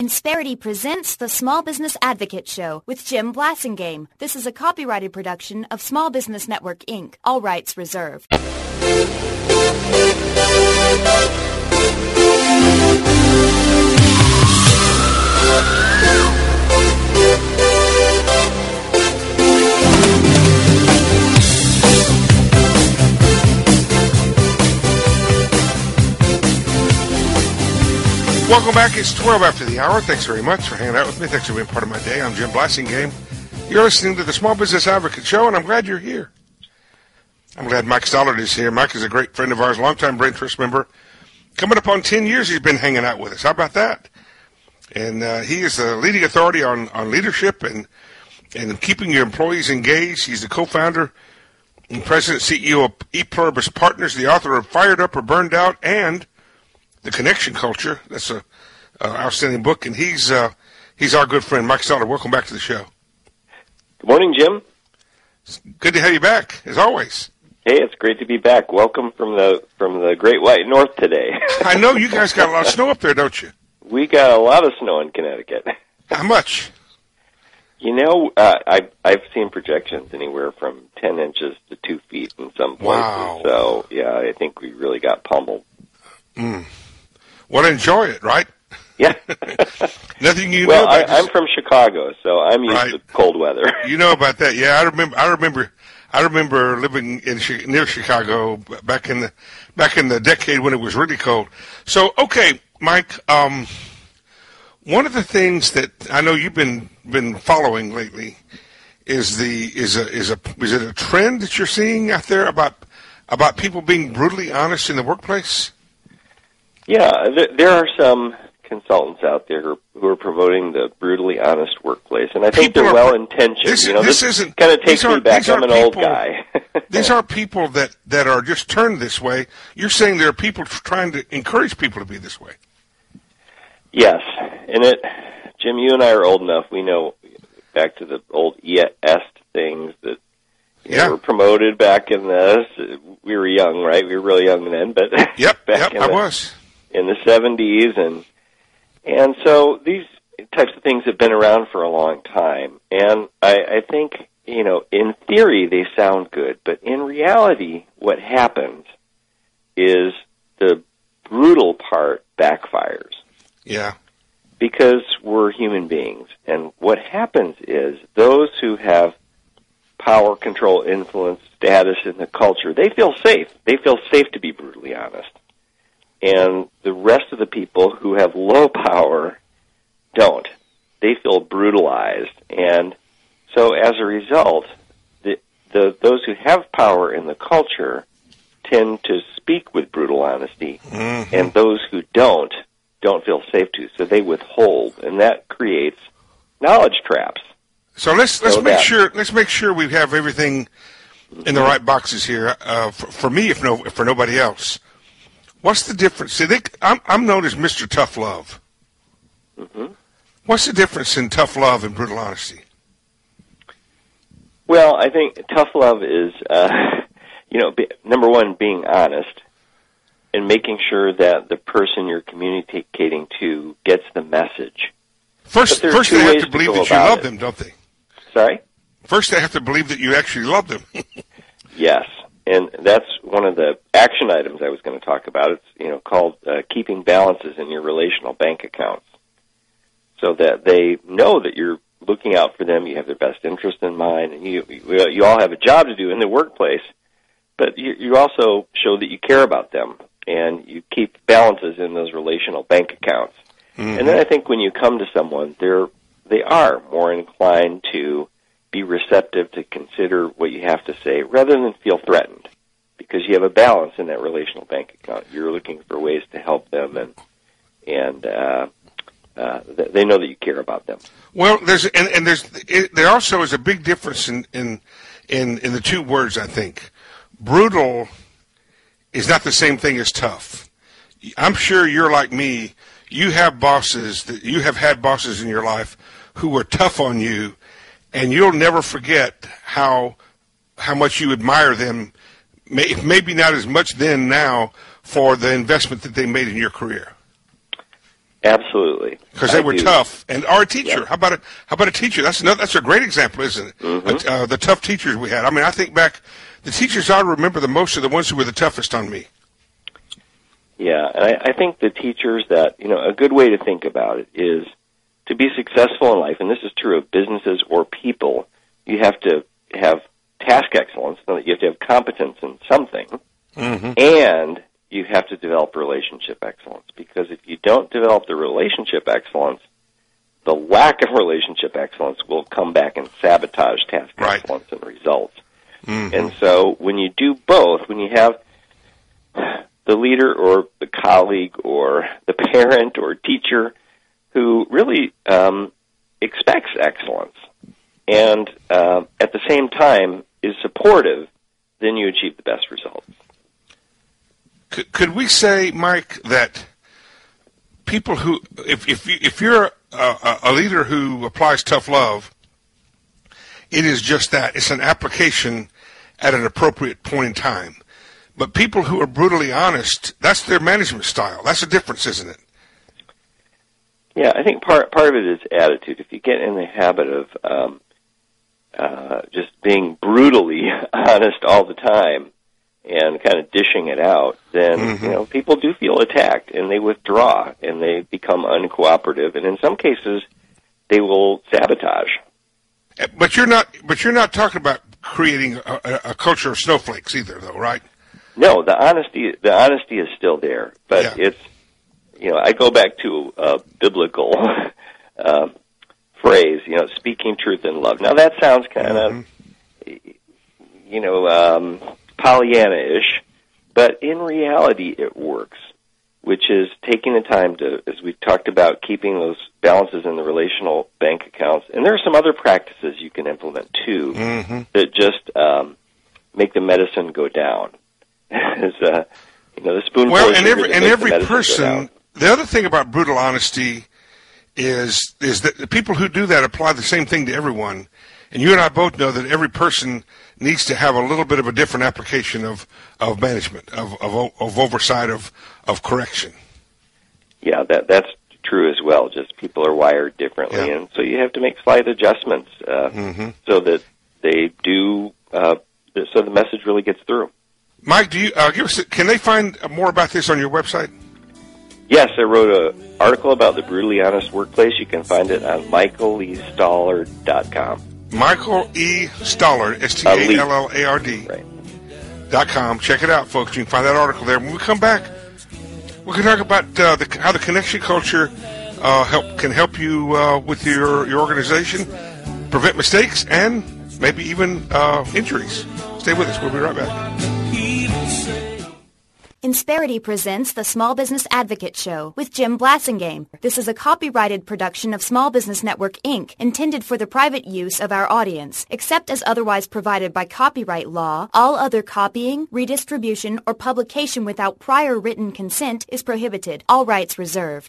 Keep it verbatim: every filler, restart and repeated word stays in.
Insperity presents the Small Business Advocate Show with Jim Blasingame. This is a copyrighted production of Small Business Network, Incorporated. All rights reserved. Welcome back. It's twelve after the hour. Thanks very much for hanging out with me. Thanks for being part of my day. I'm Jim Blasingame. You're listening to the Small Business Advocate Show, and I'm glad you're here. I'm glad Mike Stollard is here. Mike is a great friend of ours, longtime Brain Trust member. Coming up on ten years, he's been hanging out with us. How about that? And uh, he is the leading authority on, on leadership and, and keeping your employees engaged. He's the co-founder and president C E O of ePluribus Partners, the author of Fired Up or Burned Out, and The Connection Culture. That's a, a outstanding book, and he's uh, he's our good friend, Mike Stollard. Welcome back to the show. Good morning, Jim. It's good to have you back, as always. Hey, it's great to be back. Welcome from the from the Great White North today. I know you guys got a lot of snow up there, don't you? We got a lot of snow in Connecticut. How much? You know, uh, I've I've seen projections anywhere from ten inches to two feet in some places. Wow. So yeah, I think we really got pummeled. Mm. Well, enjoy it, right? Yeah. Nothing you well, know I, about this. I'm from Chicago, so I'm used Right. to cold weather. You know about that? Yeah, I remember. I remember. I remember living in near Chicago back in the back in the decade when it was really cold. So, okay, Mike. Um, one of the things that I know you've been been following lately is the is a is a is it a trend that you're seeing out there about about people being brutally honest in the workplace? Yeah, there, there are some consultants out there who are, who are promoting the brutally honest workplace, and I think People they're are- well-intentioned. This, you know, this, this isn't kind of takes these aren't- me back. these aren't I'm an old people- guy. These are people that, that are just turned this way. You're saying there are people trying to encourage people to be this way. Yes, and it, Jim, you and I are old enough. We know back to the old E S things that you Yeah. know, were promoted back in the. We were young, right? We were really young then, but Yep, back yep, in I the, was. in the seventies, and and so these types of things have been around for a long time, and I, I think you know, in theory they sound good, but in reality, what happens is the brutal part backfires. Yeah. Because we're human beings. And what happens is those who have power, control, influence, status in the culture, they feel safe. They feel safe to be brutally honest. And the rest of the people who have low power don't. They feel brutalized. And so as a result, the, the those who have power in the culture tend to speak with brutal honesty, Mm-hmm. and those who don't don't feel safe to, so they withhold, and that creates knowledge traps. So let's let's So make that- sure let's make sure we have everything in the right boxes here. Uh, for, for me, if no for nobody else, what's the difference? See, they, I'm I'm known as Mister Tough Love. Mm-hmm. What's the difference in tough love and brutal honesty? Well, I think tough love is, uh, you know, be, number one, being honest and making sure that the person you're communicating to gets the message. First, But there are first two they have ways to to believe go that you about love it. them, don't they? Sorry? First, they have to believe that you actually love them. Yes, and that's one of the action items I was going to talk about. It's, you know, called uh, keeping balances in your relational bank accounts, so that they know that you're looking out for them, you have their best interest in mind, and you you, you all have a job to do in the workplace, but you, you also show that you care about them, and you keep balances in those relational bank accounts. Mm-hmm. And then I think when you come to someone, they're they are more inclined to be receptive to consider what you have to say rather than feel threatened, because you have a balance in that relational bank account. You're looking for ways to help them, and and uh, uh, they know that you care about them. Well, there's and, and there's it, there also is a big difference in, in in in the two words. I think brutal is not the same thing as tough. I'm sure you're like me. You have bosses that you have had bosses in your life who were tough on you, and you'll never forget how how much you admire them. May, maybe not as much then now for the investment that they made in your career. Absolutely. Because they I were do. tough. And our teacher, Yep. how about a how about a teacher? That's another, that's a great example, isn't it? Mm-hmm. Uh, the tough teachers we had. I mean, I think back, the teachers I remember the most are the ones who were the toughest on me. Yeah, and I, I think the teachers that, you know, a good way to think about it is to be successful in life, and this is true of businesses or people, you have to have task excellence, so that you have to have competence in something, Mm-hmm. and you have to develop relationship excellence. Because if you don't develop the relationship excellence, the lack of relationship excellence will come back and sabotage task Right. excellence and results. Mm-hmm. And so when you do both, when you have the leader or the colleague or the parent or teacher who really um, expects excellence and uh, at the same time is supportive, then you achieve the best results. Could, could we say, Mike, that people who, if if, you, if you're a, a leader who applies tough love, it is just that. It's an application at an appropriate point in time. But people who are brutally honest, that's their management style. That's the difference, isn't it? Yeah, I think part part of it is attitude. If you get in the habit of um, uh, just being brutally honest all the time and kind of dishing it out, then Mm-hmm. you know people do feel attacked and they withdraw and they become uncooperative, and in some cases they will sabotage. But you're not. But you're not talking about creating a, a, a culture of snowflakes either, though, right? No, the honesty the honesty is still there, but Yeah. it's you know I go back to a biblical uh, phrase, you know, speaking truth in love. Now that sounds kind Mm-hmm. of you know um, Pollyanna-ish, but in reality it works, which is taking the time to, as we talked about, keeping those balances in the relational bank accounts. And there are some other practices you can implement too Mm-hmm. that just um, make the medicine go down. As, uh, you know, the spoonful Well, of and sugar every that and makes every the medicine go person. down. The other thing about brutal honesty is is that the people who do that apply the same thing to everyone. And you and I both know that every person needs to have a little bit of a different application of, of management, of, of of oversight, of of correction. Yeah, that that's true as well. Just people are wired differently, Yeah. and so you have to make slight adjustments uh, Mm-hmm. so that they do, uh, so the message really gets through. Mike, do you uh, give us? A, can they find more about this on your website? Yes, I wrote an article about the brutally honest workplace. You can find it on michael e stollard dot com. Michael E. Stollard, S T A L L A R D, Right. dot com. Check it out, folks. You can find that article there. When we come back, we're going to talk about uh, the, how the connection culture uh, help can help you uh, with your, your organization, prevent mistakes, and maybe even uh, injuries. Stay with us. We'll be right back. Insperity presents the Small Business Advocate Show with Jim Blasingame. This is a copyrighted production of Small Business Network, Incorporated, intended for the private use of our audience. Except as otherwise provided by copyright law, all other copying, redistribution, or publication without prior written consent is prohibited. All rights reserved.